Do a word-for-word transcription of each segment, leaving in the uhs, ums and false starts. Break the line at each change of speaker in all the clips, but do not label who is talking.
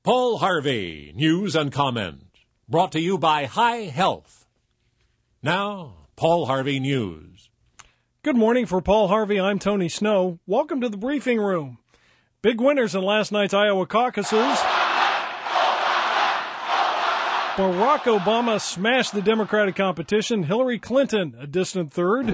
Paul Harvey, News and Comment, brought to you by High Health. Now, Paul Harvey News.
Good morning. For Paul Harvey, I'm Tony Snow. Welcome to the briefing room. Big winners in last night's Iowa caucuses. Barack Obama smashed the Democratic competition. Hillary Clinton, a distant third.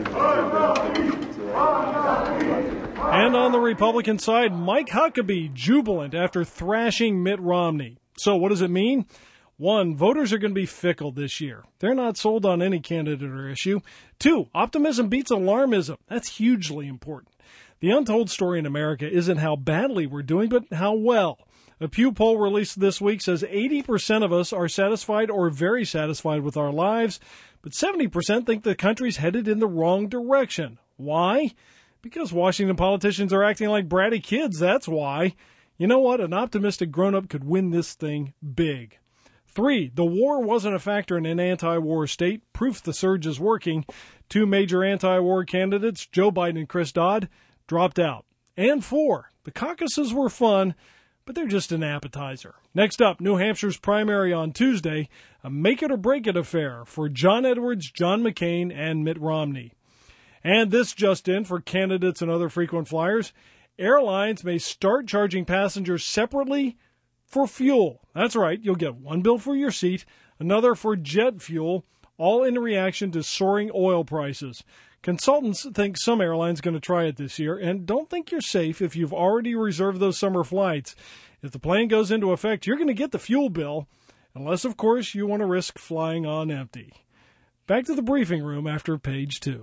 And on the Republican side, Mike Huckabee, jubilant after thrashing Mitt Romney. So what does it mean? One, voters are going to be fickle this year. They're not sold on any candidate or issue. Two, optimism beats alarmism. That's hugely important. The untold story in America isn't how badly we're doing, but how well. A Pew poll released this week says eighty percent of us are satisfied or very satisfied with our lives, but seventy percent think the country's headed in the wrong direction. Why? Because Washington politicians are acting like bratty kids, that's why. You know what? An optimistic grown-up could win this thing big. Three, the war wasn't a factor in an anti-war state. Proof the surge is working. Two major anti-war candidates, Joe Biden and Chris Dodd, dropped out. And four, the caucuses were fun, but they're just an appetizer. Next up, New Hampshire's primary on Tuesday, a make-it-or-break-it affair for John Edwards, John McCain, and Mitt Romney. And this just in for candidates and other frequent flyers. Airlines may start charging passengers separately for fuel. That's right, you'll get one bill for your seat, another for jet fuel, all in reaction to soaring oil prices. Consultants think some airlines are going to try it this year, and don't think you're safe if you've already reserved those summer flights. If the plan goes into effect, you're going to get the fuel bill, unless, of course, you want to risk flying on empty. Back to the briefing room after page two.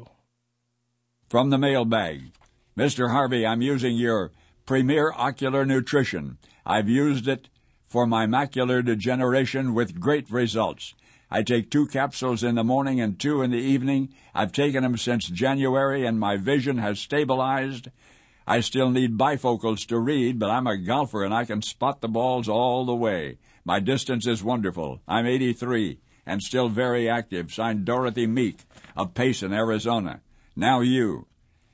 From the mailbag. Mister Harvey, I'm using your Premier Ocular Nutrition. I've used it for my macular degeneration with great results. I take two capsules in the morning and two in the evening. I've taken them since January, and my vision has stabilized. I still need bifocals to read, but I'm a golfer, and I can spot the balls all the way. My distance is wonderful. I'm eighty-three and still very active. Signed, Dorothy Meek of Payson, Arizona. Now you.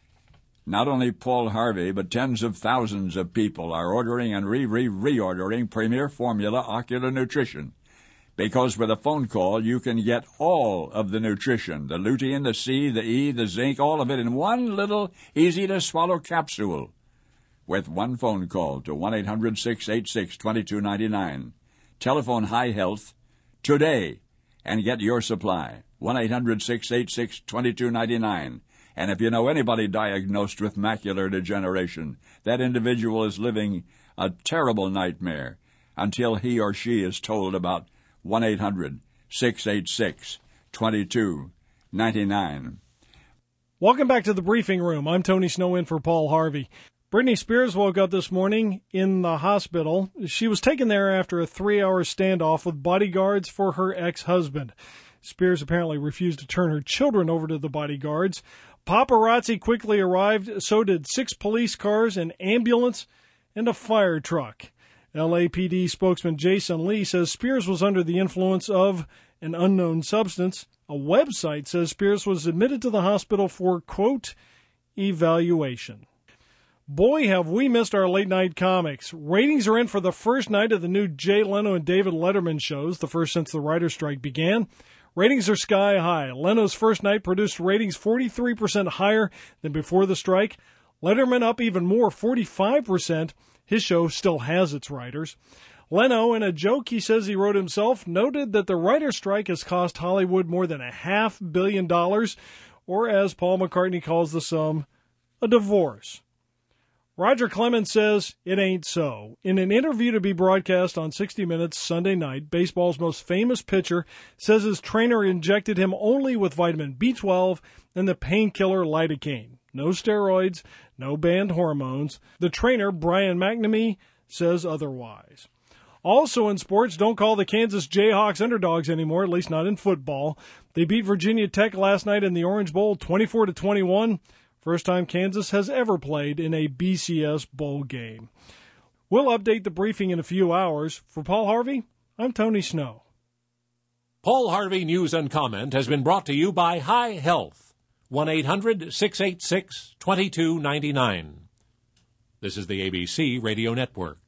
Not only Paul Harvey, but tens of thousands of people are ordering and re-re-reordering Premier Formula Ocular Nutrition. Because with a phone call, you can get all of the nutrition, the lutein, the C, the E, the zinc, all of it in one little easy-to-swallow capsule. With one phone call to one eight hundred six eight six two two nine nine. Telephone High Health today and get your supply. one eight hundred six eight six two two nine nine. And if you know anybody diagnosed with macular degeneration, that individual is living a terrible nightmare until he or she is told about one eight hundred six eight six two two nine nine.
Welcome back to the briefing room. I'm Tony Snow in for Paul Harvey. Britney Spears woke up this morning in the hospital. She was taken there after a three-hour standoff with bodyguards for her ex-husband. Spears apparently refused to turn her children over to the bodyguards. Paparazzi quickly arrived, so did six police cars, an ambulance, and a fire truck. L A P D spokesman Jason Lee says Spears was under the influence of an unknown substance. A website says Spears was admitted to the hospital for, quote, evaluation. Boy, have we missed our late-night comics. Ratings are in for the first night of the new Jay Leno and David Letterman shows, the first since the writer's strike began. Ratings are sky high. Leno's first night produced ratings forty-three percent higher than before the strike. Letterman up even more, forty-five percent. His show still has its writers. Leno, in a joke he says he wrote himself, noted that the writer's strike has cost Hollywood more than a half billion dollars, or as Paul McCartney calls the sum, a divorce. Roger Clemens says it ain't so. In an interview to be broadcast on sixty minutes Sunday night, baseball's most famous pitcher says his trainer injected him only with vitamin B twelve and the painkiller lidocaine. No steroids, no banned hormones. The trainer, Brian McNamee, says otherwise. Also in sports, don't call the Kansas Jayhawks underdogs anymore, at least not in football. They beat Virginia Tech last night in the Orange Bowl twenty-four to twenty-one. First time Kansas has ever played in a B C S bowl game. We'll update the briefing in a few hours. For Paul Harvey, I'm Tony Snow.
Paul Harvey News and Comment has been brought to you by High Health. one eight hundred six eight six two two nine nine. This is the A B C Radio Network.